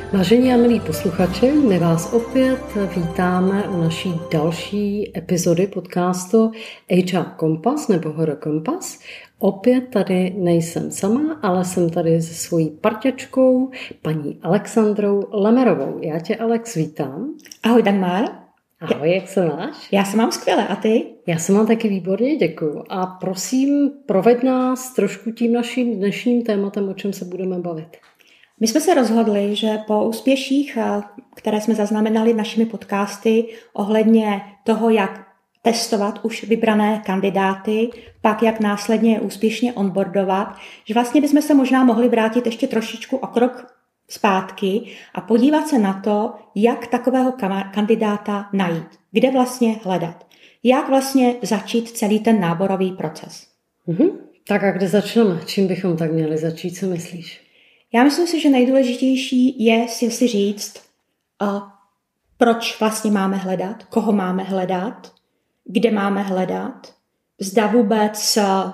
Vážení a milí posluchači, my vás opět vítáme u naší další epizody podcastu HR Kompas nebo HR Kompas. Opět tady nejsem sama, ale jsem tady se svojí parťačkou, paní Alexandrou Lemerovou. Já tě, Alex, vítám. Ahoj, Dagmar. Ahoj, jak se máš? Já se mám skvěle, a ty? Já se mám taky výborně, děkuju. A prosím, proveď nás trošku tím naším dnešním tématem, o čem se budeme bavit. My jsme se rozhodli, že po úspěších, které jsme zaznamenali našimi podcasty ohledně toho, jak testovat už vybrané kandidáty, pak jak následně úspěšně onboardovat, že vlastně bychom se možná mohli vrátit ještě trošičku o krok zpátky a podívat se na to, jak takového kandidáta najít, kde vlastně hledat, jak vlastně začít celý ten náborový proces. Tak a kde začneme? Čím bychom tak měli začít, co myslíš? Já myslím si, že nejdůležitější je si říct, proč vlastně máme hledat, koho máme hledat, kde máme hledat, zda vůbec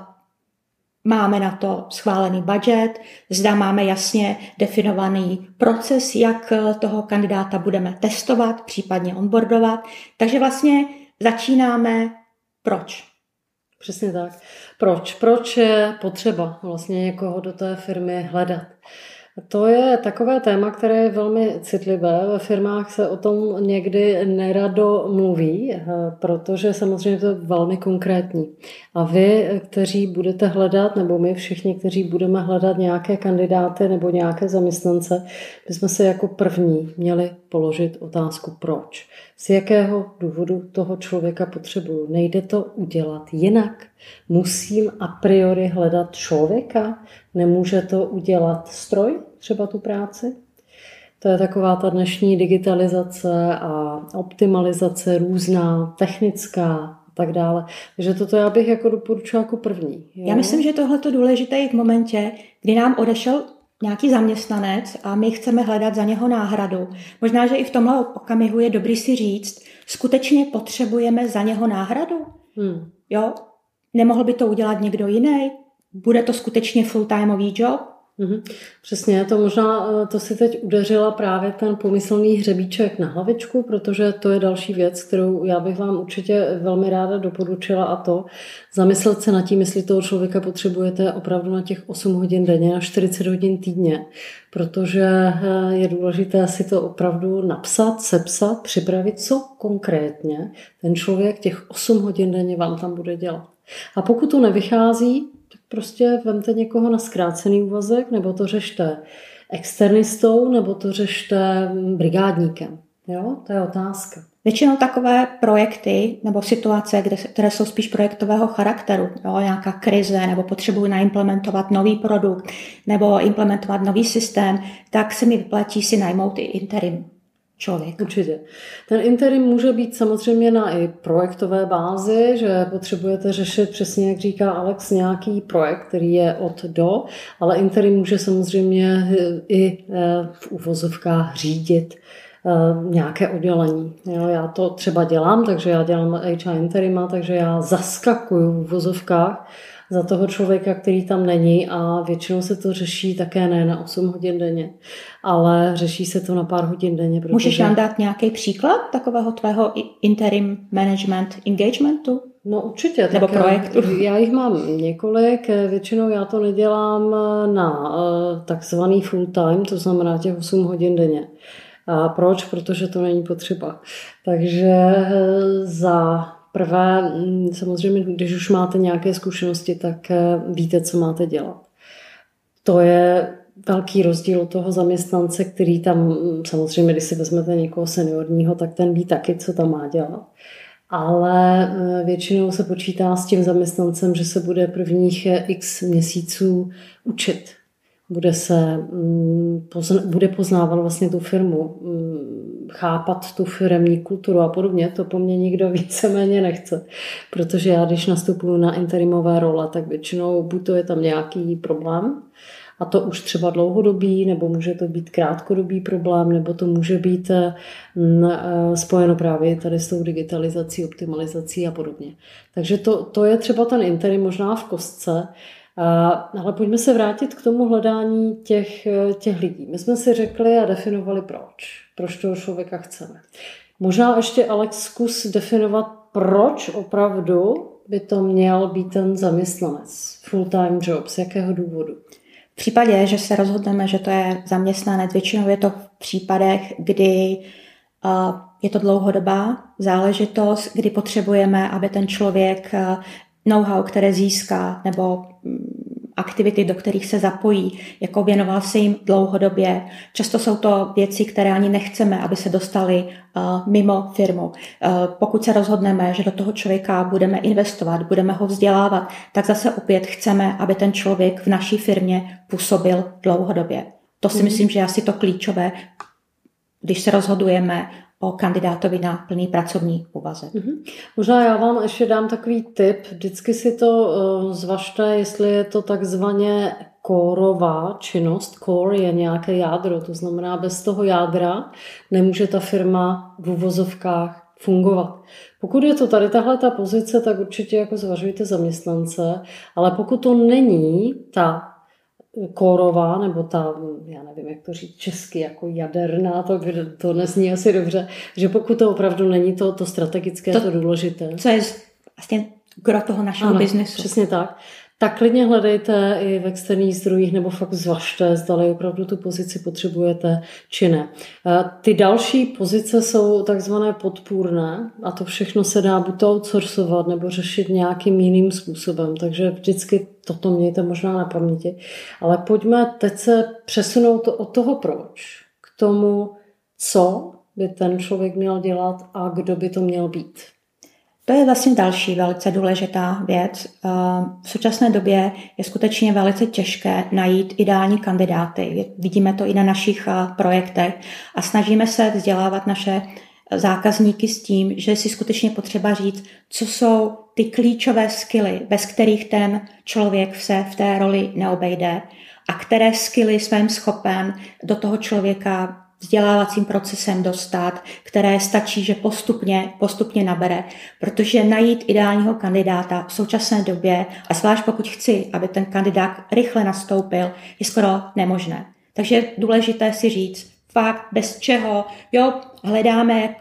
máme na to schválený budget, zda máme jasně definovaný proces, jak toho kandidáta budeme testovat, případně onboardovat. Takže vlastně začínáme proč. Přesně tak. Proč? Proč je potřeba vlastně někoho do té firmy hledat? To je takové téma, které je velmi citlivé. Ve firmách se o tom někdy nerado mluví, protože samozřejmě to je velmi konkrétní. A vy, kteří budete hledat, nebo my všichni, kteří budeme hledat nějaké kandidáty nebo nějaké zaměstnance, bychom se jako první měli položit otázku proč. Z jakého důvodu toho člověka potřebuju. Nejde to udělat jinak. Musím a priori hledat člověka. Nemůže to udělat stroj, třeba tu práci. To je taková ta dnešní digitalizace a optimalizace různá, technická a tak dále. Takže toto já bych jako doporučila jako první. Jo? Já myslím, že tohle je důležité i v momentě, kdy nám odešel nějaký zaměstnanec a my chceme hledat za něho náhradu. Možná, že i v tomhle okamihu je dobrý si říct, skutečně potřebujeme za něho náhradu? Jo? Nemohl by to udělat někdo jiný? Bude to skutečně full-timeový job? Přesně, to možná, to si teď udeřila právě ten pomyslný hřebíček na hlavičku, protože to je další věc, kterou já bych vám určitě velmi ráda doporučila, a to zamyslet se nad tím, jestli toho člověka potřebujete opravdu na těch 8 hodin denně, na 40 hodin týdně, protože je důležité si to opravdu napsat, sepsat, připravit, co konkrétně ten člověk těch 8 hodin denně vám tam bude dělat. A pokud to nevychází, tak prostě vemte někoho na zkrácený úvazek, nebo to řešte externistou, nebo to řešte brigádníkem. Jo? To je otázka. Většinou takové projekty nebo situace, které jsou spíš projektového charakteru, jo, nějaká krize, nebo potřebuji naimplementovat nový produkt, nebo implementovat nový systém, tak se mi vyplatí si najmout i interim člověk. Určitě. Ten interim může být samozřejmě na i projektové bázi, že potřebujete řešit přesně, jak říká Alex, nějaký projekt, který je od do, ale interim může samozřejmě i v uvozovkách řídit nějaké oddělení. Jo, já to třeba dělám, takže já dělám HR interima, takže já zaskakuju v uvozovkách za toho člověka, který tam není, a většinou se to řeší také ne na 8 hodin denně, ale řeší se to na pár hodin denně. Protože... Můžeš nám dát nějaký příklad takového tvého interim management engagementu? No určitě. Nebo projektu? Já jich mám několik, většinou já to nedělám na takzvaný full time, to znamená těch 8 hodin denně. A proč? Protože to není potřeba. Takže za prvé, samozřejmě, když už máte nějaké zkušenosti, tak víte, co máte dělat. To je velký rozdíl od toho zaměstnance, který tam, samozřejmě, když si vezmete někoho seniorního, tak ten ví taky, co tam má dělat. Ale většinou se počítá s tím zaměstnancem, že se bude prvních x měsíců učit. Bude poznávat vlastně tu firmu, chápat tu firemní kulturu a podobně. To po mně nikdo víceméně nechce, protože já, když nastupuju na interimové role, tak většinou buď to je tam nějaký problém, a to už třeba dlouhodobý, nebo může to být krátkodobý problém, nebo to může být spojeno právě tady s tou digitalizací, optimalizací a podobně. Takže to je třeba ten interim možná v kostce, Ale pojďme se vrátit k tomu hledání těch lidí. My jsme si řekli a definovali proč toho člověka chceme. Možná ještě, Alex, zkus definovat, proč opravdu by to měl být ten zaměstnanec, full-time job, z jakého důvodu? V případě, že se rozhodneme, že to je zaměstnanec, většinou je to v případech, kdy je to dlouhodobá záležitost, kdy potřebujeme, aby ten člověk know-how, které získá, nebo aktivity, do kterých se zapojí, jako věnoval se jim dlouhodobě. Často jsou to věci, které ani nechceme, aby se dostaly mimo firmu. Pokud se rozhodneme, že do toho člověka budeme investovat, budeme ho vzdělávat, tak zase opět chceme, aby ten člověk v naší firmě působil dlouhodobě. To si myslím, že je asi to klíčové, když se rozhodujeme o kandidátovi na plný pracovní úvazek. Možná já vám ještě dám takový tip. Vždycky si to zvažte, jestli je to takzvaně coreová činnost. Core je nějaké jádro, to znamená, bez toho jádra nemůže ta firma v uvozovkách fungovat. Pokud je to tady tahle ta pozice, tak určitě jako zvažujte zaměstnance, ale pokud to není ta kórová, nebo ta, já nevím, jak to říct česky, jako jaderná, to nezní asi dobře, že pokud to opravdu není to strategické, to důležité. Co je vlastně gro toho našeho biznesu. Přesně tak klidně hledejte i v externích zdrojích, nebo fakt zvažte, zdali opravdu tu pozici potřebujete, či ne. Ty další pozice jsou takzvané podpůrné a to všechno se dá buď to outsourcovat, nebo řešit nějakým jiným způsobem, takže vždycky toto mějte možná na paměti. Ale pojďme teď se přesunout od toho proč k tomu, co by ten člověk měl dělat a kdo by to měl být. To je vlastně další velice důležitá věc. V současné době je skutečně velice těžké najít ideální kandidáty. Vidíme to i na našich projektech a snažíme se vzdělávat naše zákazníky s tím, že si skutečně potřeba říct, co jsou ty klíčové skilly, bez kterých ten člověk se v té roli neobejde a které skilly jsem schopen do toho člověka vzdělávacím procesem dostat, které stačí, že postupně nabere, protože najít ideálního kandidáta v současné době, a zvlášť pokud chci, aby ten kandidát rychle nastoupil, je skoro nemožné. Takže je důležité si říct, fakt bez čeho, hledáme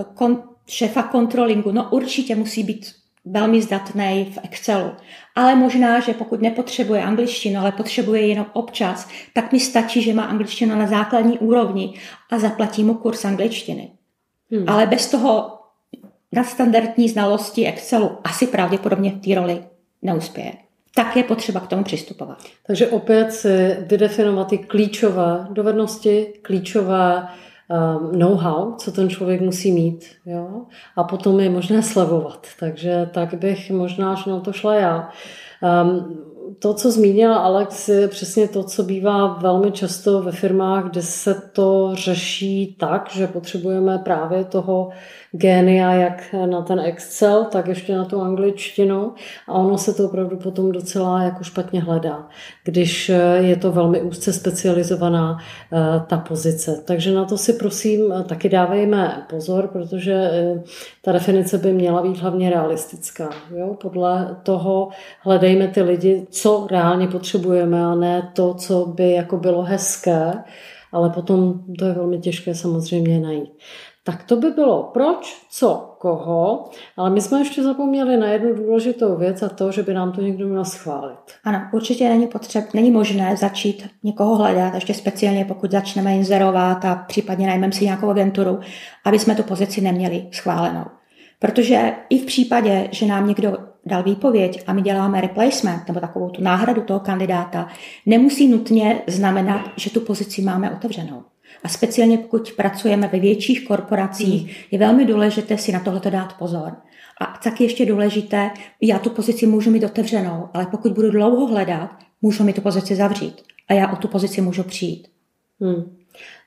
šéfa kontrolingu, určitě musí být velmi zdatný v Excelu. Ale možná, že pokud nepotřebuje angličtinu, ale potřebuje jenom občas, tak mi stačí, že má angličtinu na základní úrovni a zaplatí mu kurz angličtiny. Ale bez toho nadstandardní znalosti Excelu asi pravděpodobně v té roli neuspěje. Tak je potřeba k tomu přistupovat. Takže opět si vydefinovat ty klíčové dovednosti, klíčové know-how, co ten člověk musí mít. Jo? A potom je možné slevovat. Takže tak bych možná až na to šla já. To, co zmínila Alex, je přesně to, co bývá velmi často ve firmách, kde se to řeší tak, že potřebujeme právě toho génia, jak na ten Excel, tak ještě na tu angličtinu a ono se to opravdu potom docela jako špatně hledá, když je to velmi úzce specializovaná ta pozice. Takže na to si prosím taky dávejme pozor, protože ta definice by měla být hlavně realistická. Jo? Podle toho hledejme ty lidi, co reálně potřebujeme a ne to, co by jako bylo hezké, ale potom to je velmi těžké samozřejmě najít. Tak to by bylo proč, co, koho, ale my jsme ještě zapomněli na jednu důležitou věc a to, že by nám to někdo měl schválit. Ano, určitě není možné začít někoho hledat, ještě speciálně pokud začneme inzerovat a případně najmeme si nějakou agenturu, aby jsme tu pozici neměli schválenou. Protože i v případě, že nám někdo dal výpověď a my děláme replacement nebo takovou tu náhradu toho kandidáta, nemusí nutně znamenat, že tu pozici máme otevřenou. A speciálně pokud pracujeme ve větších korporacích, je velmi důležité si na tohleto dát pozor. A taky ještě důležité, já tu pozici můžu mít otevřenou, ale pokud budu dlouho hledat, můžu mi tu pozici zavřít a já o tu pozici můžu přijít.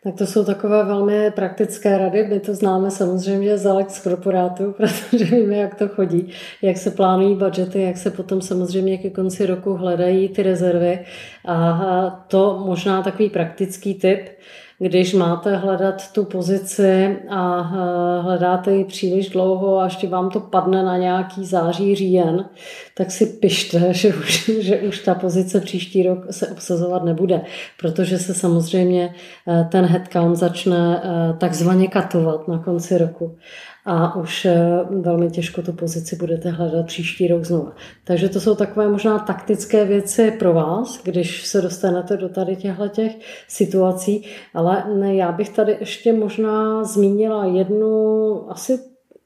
Tak to jsou takové velmi praktické rady. My to známe samozřejmě z Alex korporátu, protože víme, jak to chodí, jak se plánují budžety, jak se potom samozřejmě ke konci roku hledají ty rezervy. A to možná takový praktický tip, když máte hledat tu pozici a hledáte ji příliš dlouho a ještě vám to padne na nějaký září, říjen, tak si pište, že už ta pozice příští rok se obsazovat nebude, protože se samozřejmě ten headcount začne takzvaně katovat na konci roku a už velmi těžko tu pozici budete hledat příští rok znovu. Takže to jsou takové možná taktické věci pro vás, když se dostanete do tady těchto situací, ale já bych tady ještě možná zmínila jednu asi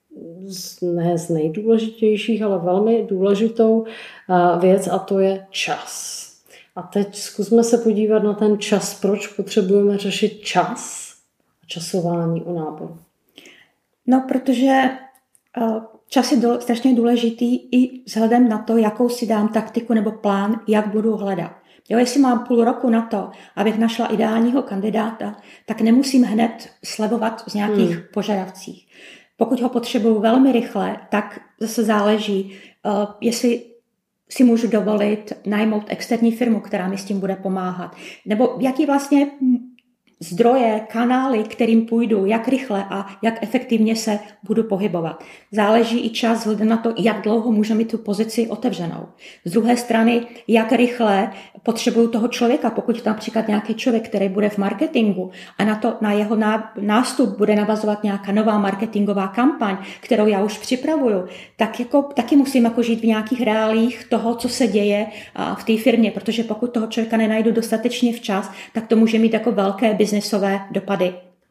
ne z nejdůležitějších, ale velmi důležitou věc a to je čas. A teď zkusme se podívat na ten čas, proč potřebujeme řešit čas a časování u náboru. No, protože čas je strašně důležitý i vzhledem na to, jakou si dám taktiku nebo plán, jak budu hledat. Jo, jestli mám půl roku na to, abych našla ideálního kandidáta, tak nemusím hned slevovat z nějakých požadavcích. Pokud ho potřebuju velmi rychle, tak zase záleží, jestli si můžu dovolit najmout externí firmu, která mi s tím bude pomáhat. Nebo jaký vlastně zdroje, kanály, kterým půjdu, jak rychle a jak efektivně se budu pohybovat. Záleží i čas vzhledem na to, jak dlouho můžu mít tu pozici otevřenou. Z druhé strany, jak rychle potřebuju toho člověka, pokud například nějaký člověk, který bude v marketingu a na jeho nástup bude navazovat nějaká nová marketingová kampaň, kterou já už připravuju, tak taky musím žít v nějakých reálích toho, co se děje v té firmě, protože pokud toho člověka nenajdu dostatečně včas, tak to může mít jako velké biznesové dopady.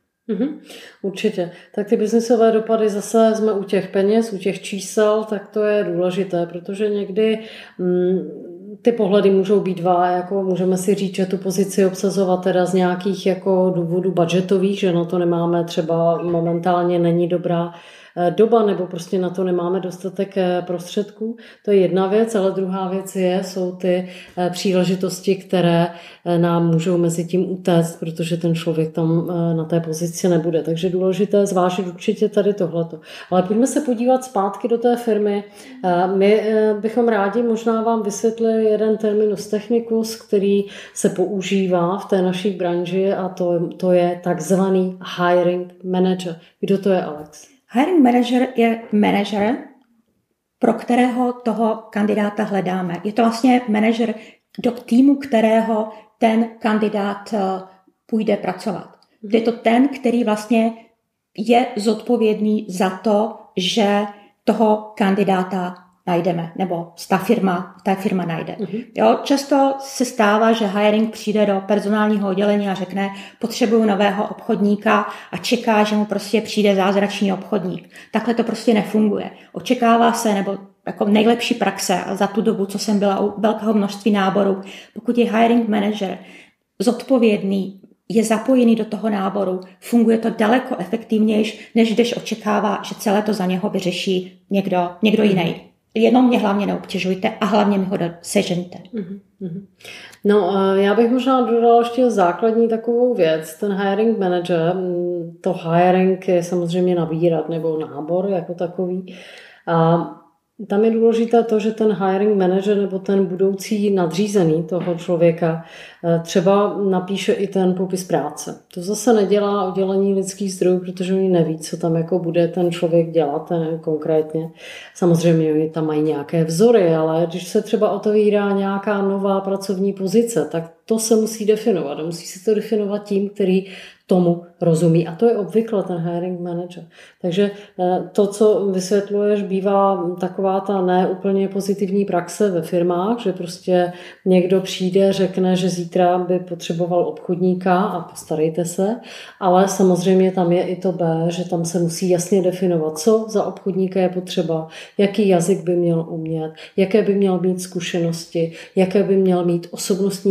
Určitě. Tak ty biznesové dopady zase jsme u těch peněz, u těch čísel, tak to je důležité, protože někdy ty pohledy můžou být dva, jako můžeme si říct, že tu pozici obsazovat teda z nějakých jako důvodů budgetových, že na to nemáme třeba momentálně není dobrá doba, nebo prostě na to nemáme dostatek prostředků. To je jedna věc, ale druhá věc jsou ty příležitosti, které nám můžou mezi tím utéct, protože ten člověk tam na té pozici nebude. Takže důležité zvážit určitě tady tohleto. Ale pojďme se podívat zpátky do té firmy. My bychom rádi možná vám vysvětlili jeden terminus technicus, který se používá v té naší branži a to je takzvaný hiring manager. Kdo to je, Alex? Hiring manager je manažer, pro kterého toho kandidáta hledáme. Je to vlastně manažer do týmu, kterého ten kandidát půjde pracovat. Je to ten, který vlastně je zodpovědný za to, že toho kandidáta najdeme, nebo ta firma najde. Jo, často se stává, že hiring přijde do personálního oddělení a řekne, potřebuju nového obchodníka a čeká, že mu prostě přijde zázračný obchodník. Takhle to prostě nefunguje. Očekává se, nebo jako nejlepší praxe za tu dobu, co jsem byla u velkého množství náborů, pokud je hiring manager zodpovědný, je zapojený do toho náboru, funguje to daleko efektivnější, než když očekává, že celé to za něho vyřeší někdo jiný. Jenom mě hlavně neobtěžujte a hlavně mi ho sežeňte. No, já bych možná dodala ještě základní takovou věc. Ten hiring manager, to hiring je samozřejmě nabírat nebo nábor jako takový. A tam je důležité to, že ten hiring manager nebo ten budoucí nadřízený toho člověka třeba napíše i ten popis práce. To zase nedělá oddělení lidských zdrojů, protože oni neví, co tam jako bude ten člověk dělat konkrétně. Samozřejmě oni tam mají nějaké vzory, ale když se třeba otevírá nějaká nová pracovní pozice, tak to se musí definovat. Musí se to definovat tím, který tomu rozumí. A to je obvykle ten hiring manager. Takže to, co vysvětluješ, bývá taková ta neúplně pozitivní praxe ve firmách, že prostě někdo přijde, řekne, že zítra by potřeboval obchodníka a postarejte se, ale samozřejmě tam je i to B, že tam se musí jasně definovat, co za obchodníka je potřeba, jaký jazyk by měl umět, jaké by měl mít zkušenosti, jaké by měl mít osobnostní předpoklady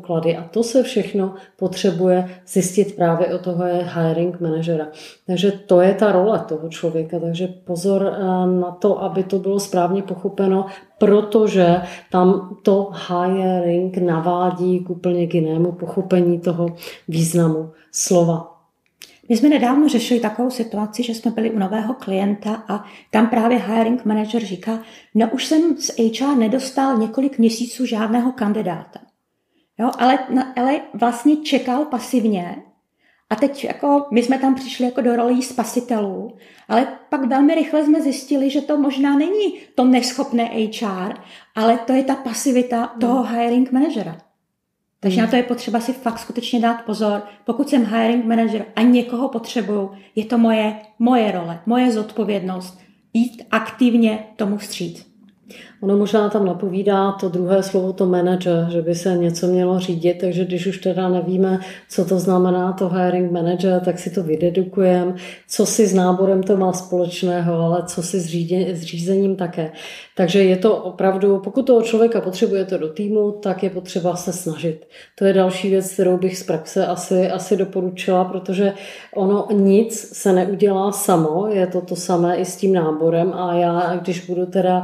předpoklady. A to se všechno potřebuje zjistit právě od toho hiring manažera. Takže to je ta role toho člověka. Takže pozor na to, aby to bylo správně pochopeno, protože tam to hiring navádí k úplně jinému pochopení toho významu slova. My jsme nedávno řešili takovou situaci, že jsme byli u nového klienta a tam právě hiring manager říká, no už jsem z HR nedostal několik měsíců žádného kandidáta. Jo, ale vlastně čekal pasivně a teď jako my jsme tam přišli jako do rolí spasitelů, ale pak velmi rychle jsme zjistili, že to možná není to neschopné HR, ale to je ta pasivita toho hiring managera. Takže na to je potřeba si fakt skutečně dát pozor. Pokud jsem hiring manager a někoho potřebuju, je to moje role, moje zodpovědnost jít aktivně tomu vstříc. Ono možná tam napovídá to druhé slovo, to manager, že by se něco mělo řídit, takže když už teda nevíme, co to znamená to hiring manager, tak si to vydedukujeme, co si s náborem to má společného, ale co si s řízením také. Takže je to opravdu, pokud toho člověka potřebujete do týmu, tak je potřeba se snažit. To je další věc, kterou bych z praxe asi doporučila, protože ono nic se neudělá samo, je to samé i s tím náborem a já, když budu teda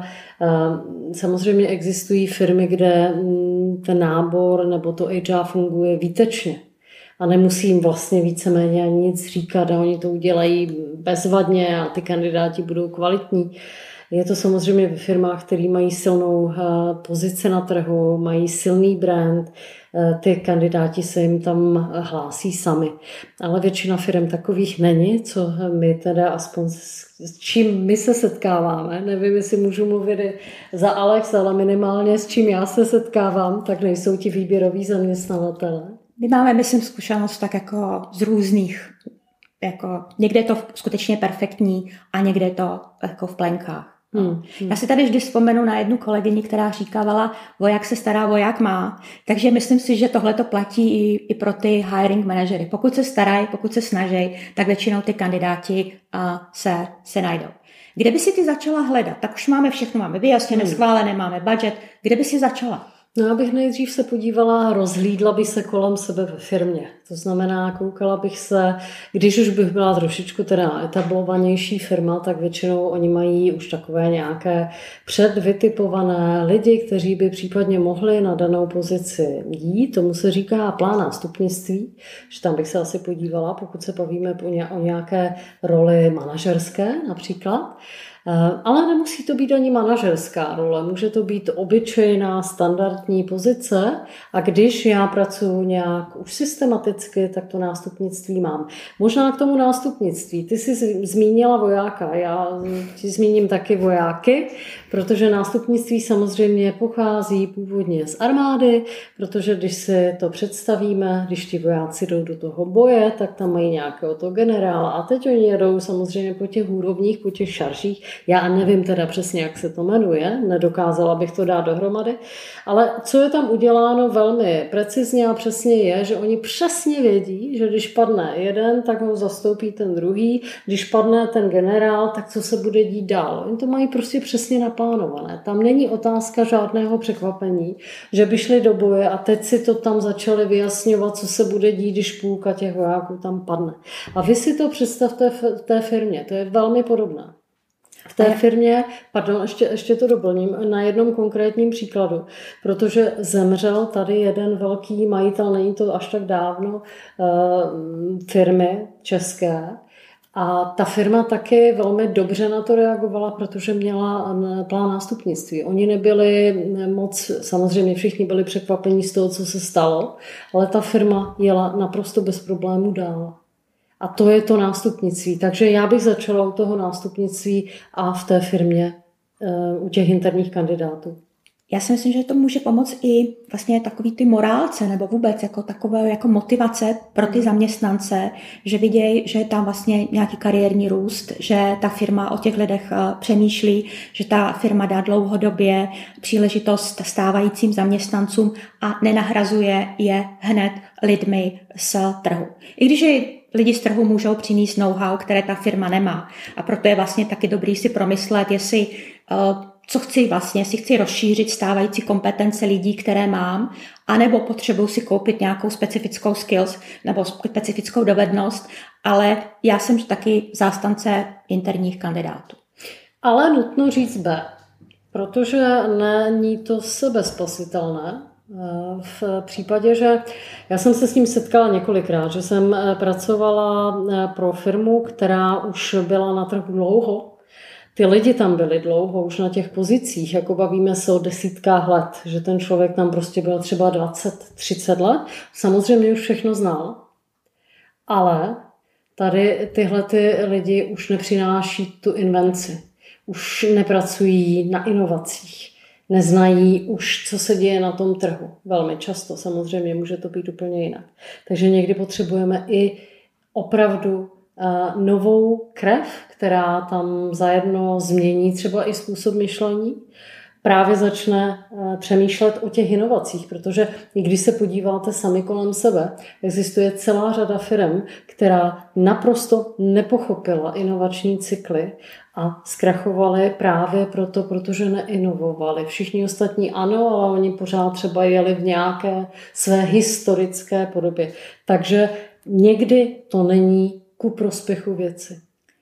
samozřejmě existují firmy, kde ten nábor nebo to HR funguje výtečně a nemusím vlastně víceméně ani nic říkat a oni to udělají bezvadně a ty kandidáti budou kvalitní. Je to samozřejmě ve firmách, které mají silnou pozici na trhu, mají silný brand, ty kandidáti se jim tam hlásí sami. Ale většina firm takových není, co my teda aspoň s čím my se setkáváme. Nevím, jestli můžu mluvit za Alex, ale minimálně s čím já se setkávám, tak nejsou ti výběroví zaměstnavatele. My máme, myslím, zkušenost tak jako z různých, jako někde je to skutečně perfektní a někde je to jako v plenkách. Já si tady vždy vzpomenu na jednu kolegyni, která říkávala, voják se stará, voják má. Takže myslím si, že tohle to platí i pro ty hiring manažery. Pokud se starají, pokud se snaží, tak většinou ty kandidáti se najdou. Kde by si ty začala hledat? Tak už máme všechno, máme vyjasněné, schválené, máme budget. Kde by si začala? No, abych nejdřív se podívala, rozhlídla bych se kolem sebe ve firmě. To znamená, koukala bych se, když už bych byla trošičku teda etablovanější firma, tak většinou oni mají už takové nějaké předvytipované lidi, kteří by případně mohli na danou pozici jít. Tomu se říká plán nástupnictví, že tam bych se asi podívala, pokud se bavíme o nějaké roli manažerské například. Ale nemusí to být ani manažerská role, může to být obyčejná standardní pozice a když já pracuji nějak už systematicky, tak to nástupnictví mám. Možná k tomu nástupnictví. Ty jsi zmínila vojáka, já ti zmíním taky vojáky, protože nástupnictví samozřejmě pochází původně z armády, protože když si to představíme, když ti vojáci jdou do toho boje, tak tam mají nějakého toho generála a teď oni jedou samozřejmě po těch úrovních, po těch šaržích. Já nevím teda přesně, jak se to jmenuje, nedokázala bych to dát dohromady, ale co je tam uděláno velmi precizně a přesně je, že oni přesně vědí, že když padne jeden, tak ho zastoupí ten druhý, když padne ten generál, tak co se bude dít dál. Oni to mají prostě přesně naplánované. Tam není otázka žádného překvapení, že by šli do boje a teď si to tam začali vyjasňovat, co se bude dít, když půlka těch vojáků tam padne. A vy si to představte v té firmě, to je velmi podobné. V té firmě, ještě to doplním, na jednom konkrétním příkladu, protože zemřel tady jeden velký majitel, není to až tak dávno, firmy české, a ta firma taky velmi dobře na to reagovala, protože měla plán nástupnictví. Oni nebyli moc, samozřejmě všichni byli překvapení z toho, co se stalo, ale ta firma jela naprosto bez problémů dál. A to je to nástupnictví. Takže já bych začala u toho nástupnictví a v té firmě u těch interních kandidátů. Já si myslím, že to může pomoct i vlastně takový ty morálce nebo vůbec jako takové jako motivace pro ty zaměstnance, že vidějí, že je tam vlastně nějaký kariérní růst, že ta firma o těch lidech přemýšlí, že ta firma dá dlouhodobě příležitost stávajícím zaměstnancům a nenahrazuje je hned lidmi z trhu. I když lidi z trhu můžou přinést know-how, které ta firma nemá. A proto je vlastně taky dobrý si promyslet, jestli co chci vlastně, jestli chci rozšířit stávající kompetence lidí, které mám, anebo potřebuji si koupit nějakou specifickou skills nebo specifickou dovednost, ale já jsem taky zástance interních kandidátů. Ale nutno říct B, protože není to sebespasitelné. V případě, že já jsem se s tím setkala několikrát, že jsem pracovala pro firmu, která už byla na trhu dlouho. Ty lidi tam byli dlouho, už na těch pozicích, jako bavíme se o desítkách let, že ten člověk tam prostě byl třeba 20-30 let. Samozřejmě už všechno znal, ale tady tyhle ty lidi už nepřináší tu invenci, už nepracují na inovacích, neznají už, co se děje na tom trhu. Velmi často, samozřejmě může to být úplně jinak. Takže někdy potřebujeme i opravdu novou krev, která tam zajedno změní třeba i způsob myšlení, právě začne přemýšlet o těch inovacích, protože i když se podíváte sami kolem sebe, existuje celá řada firm, která naprosto nepochopila inovační cykly a zkrachovaly právě proto, protože neinovovali. Všichni ostatní ano, ale oni pořád třeba jeli v nějaké své historické podobě. Takže někdy to není ku prospěchu věci.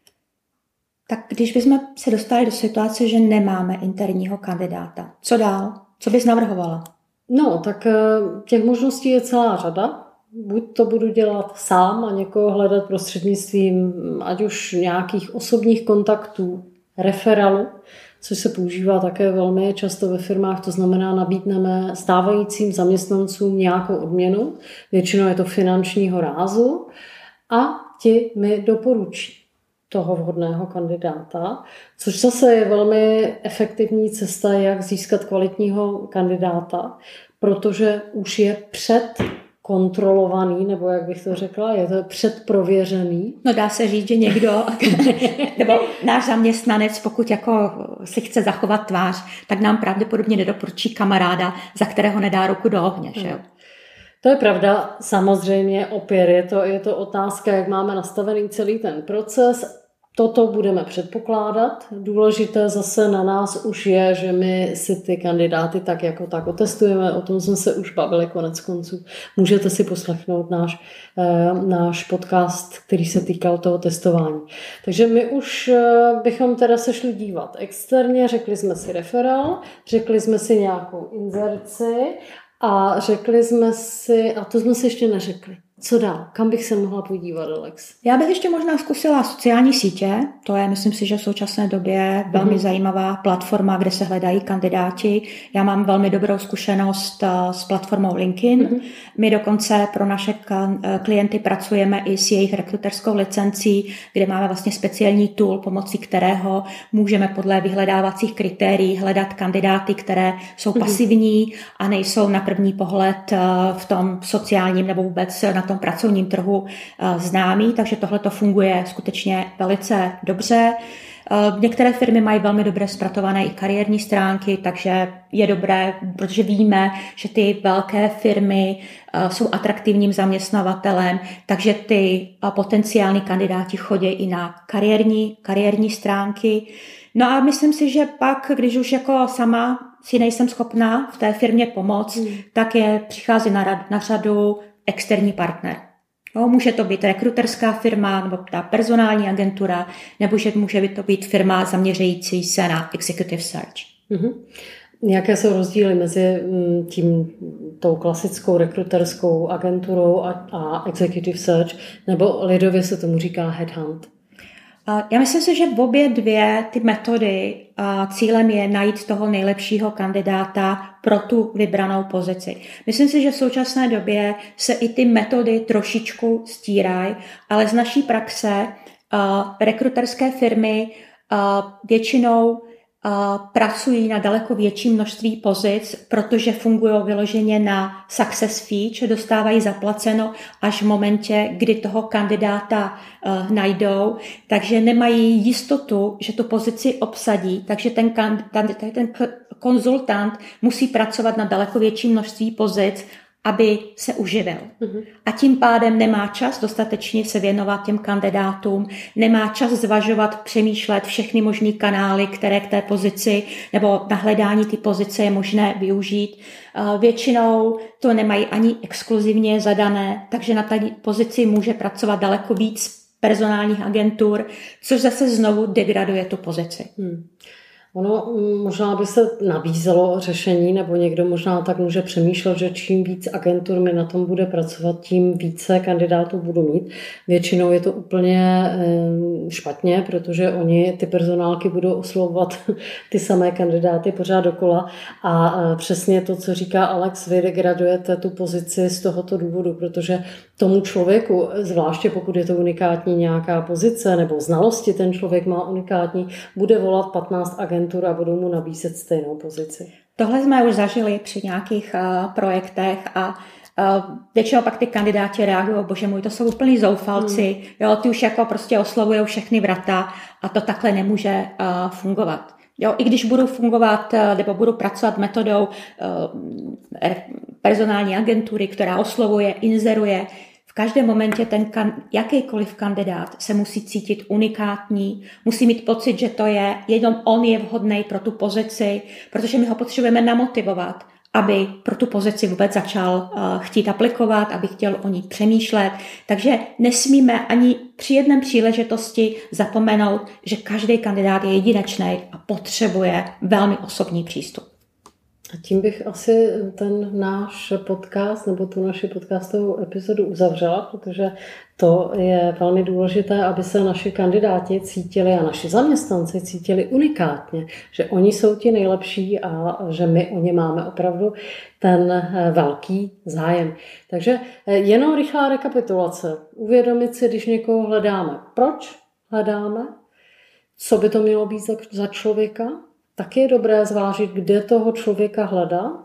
Tak když bychom se dostali do situace, že nemáme interního kandidáta, co dál? Co bys navrhovala? No, tak těch možností je celá řada. Buď to budu dělat sám a někoho hledat prostřednictvím ať už nějakých osobních kontaktů, referalu, což se používá také velmi často ve firmách, to znamená nabídneme stávajícím zaměstnancům nějakou odměnu, většinou je to finančního rázu a ti mi doporučí toho vhodného kandidáta, což zase je velmi efektivní cesta, jak získat kvalitního kandidáta, protože už je předkontrolovaný, nebo jak bych to řekla, je to předprověřený. No dá se říct, že někdo, nebo náš zaměstnanec, pokud jako si chce zachovat tvář, tak nám pravděpodobně nedoporučí kamaráda, za kterého nedá ruku do ohně, že jo? To je pravda, samozřejmě opět je to otázka, jak máme nastavený celý ten proces. Toto budeme předpokládat. Důležité zase na nás už je, že my si ty kandidáty tak jako tak otestujeme, o tom jsme se už bavili konec konců. Můžete si poslechnout náš podcast, který se týkal toho testování. Takže my už bychom teda se šli dívat externě, řekli jsme si referál, řekli jsme si nějakou inzerci a řekli jsme si, a to jsme si ještě neřekli, co dál? Kam bych se mohla podívat, Alex? Já bych ještě možná zkusila sociální sítě. To je, myslím si, že v současné době velmi zajímavá platforma, kde se hledají kandidáti. Já mám velmi dobrou zkušenost s platformou LinkedIn. My dokonce pro naše klienty pracujeme i s jejich rekruterskou licencí, kde máme vlastně speciální tool, pomocí kterého můžeme podle vyhledávacích kritérií hledat kandidáty, které jsou pasivní a nejsou na první pohled v tom sociálním nebo vůbec na tom pracovním trhu známý, takže tohle to funguje skutečně velice dobře. Některé firmy mají velmi dobré zpracované i kariérní stránky, takže je dobré, protože víme, že ty velké firmy jsou atraktivním zaměstnavatelem, takže ty potenciální kandidáti chodí i na kariérní stránky. No a myslím si, že pak, když už jako sama si nejsem schopná v té firmě pomoct, tak přichází na řadu externí partner. No, může to být rekruterská firma nebo ta personální agentura, nebo že může to být firma zaměřující se na executive search. Jaké jsou rozdíly mezi tou klasickou rekruterskou agenturou a executive search, nebo lidově se tomu říká headhunt? Já myslím si, že v obě dvě ty metody cílem je najít toho nejlepšího kandidáta pro tu vybranou pozici. Myslím si, že v současné době se i ty metody trošičku stírají, ale z naší praxe rekruterské firmy většinou pracují na daleko větší množství pozic, protože fungují vyloženě na success fee, že dostávají zaplaceno až v momentě, kdy toho kandidáta najdou, takže nemají jistotu, že tu pozici obsadí, takže ten konzultant musí pracovat na daleko větší množství pozic, aby se uživil. A tím pádem nemá čas dostatečně se věnovat těm kandidátům, nemá čas zvažovat, přemýšlet všechny možný kanály, které k té pozici nebo na hledání ty pozice je možné využít. Většinou to nemají ani exkluzivně zadané, takže na té pozici může pracovat daleko víc personálních agentur, což zase znovu degraduje tu pozici. Ono možná by se nabízelo řešení, nebo někdo možná tak může přemýšlet, že čím víc agentur mi na tom bude pracovat, tím více kandidátů budu mít. Většinou je to úplně špatně, protože oni ty personálky budou oslovovat ty samé kandidáty pořád dokola a přesně to, co říká Alex, vy degradujete tu pozici z tohoto důvodu, protože tomu člověku, zvláště pokud je to unikátní nějaká pozice nebo znalosti ten člověk má unikátní, bude volat 15 agentur a budou mu nabízet stejnou pozici. Tohle jsme už zažili při nějakých projektech a většinou pak ty kandidáti reagují, bože můj, to jsou úplný zoufalci, jo, ty už jako prostě oslovujou všechny vrata a to takhle nemůže fungovat. Jo, i když budu fungovat nebo budu pracovat metodou personální agentury, která oslovuje, inzeruje, v každém momentě jakýkoliv kandidát se musí cítit unikátní, musí mít pocit, že to je, jenom on je vhodný pro tu pozici, protože my ho potřebujeme namotivovat, aby pro tu pozici vůbec začal chtít aplikovat, aby chtěl o ní přemýšlet. Takže nesmíme ani při jedné příležitosti zapomenout, že každý kandidát je jedinečný a potřebuje velmi osobní přístup. A tím bych asi ten náš podcast nebo tu naši podcastovou epizodu uzavřela, protože to je velmi důležité, aby se naši kandidáti cítili a naši zaměstnanci cítili unikátně, že oni jsou ti nejlepší a že my o ně máme opravdu ten velký zájem. Takže jenom rychlá rekapitulace. Uvědomit si, když někoho hledáme. Proč hledáme? Co by to mělo být za člověka? Tak je dobré zvážit, kde toho člověka hledat.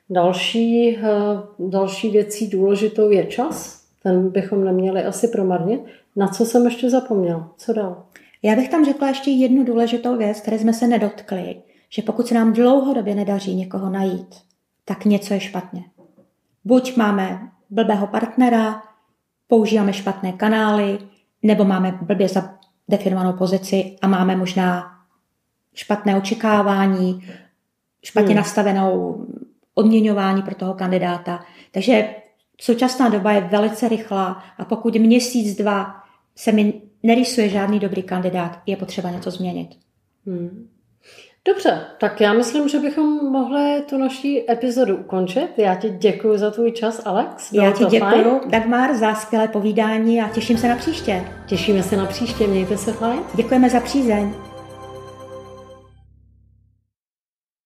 Další věcí důležitou je čas. Ten bychom neměli asi promarnit. Na co jsem ještě zapomněla? Co dál? Já bych tam řekla ještě jednu důležitou věc, které jsme se nedotkli, že pokud se nám dlouhodobě nedaří někoho najít, tak něco je špatně. Buď máme blbého partnera, používáme špatné kanály, nebo máme blbě zadefinovanou pozici a máme možná špatné očekávání, špatně nastavenou odměňování pro toho kandidáta. Takže současná doba je velice rychlá a pokud měsíc, 2 se mi nerýsuje žádný dobrý kandidát, je potřeba něco změnit. Dobře, tak já myslím, že bychom mohli tu naši epizodu ukončit. Já ti děkuji za tvůj čas, Alex. Já ti děkuji, Dagmar, za skvělé povídání a těším se na příště. Těšíme se na příště, mějte se fajn. Děkujeme za přízeň.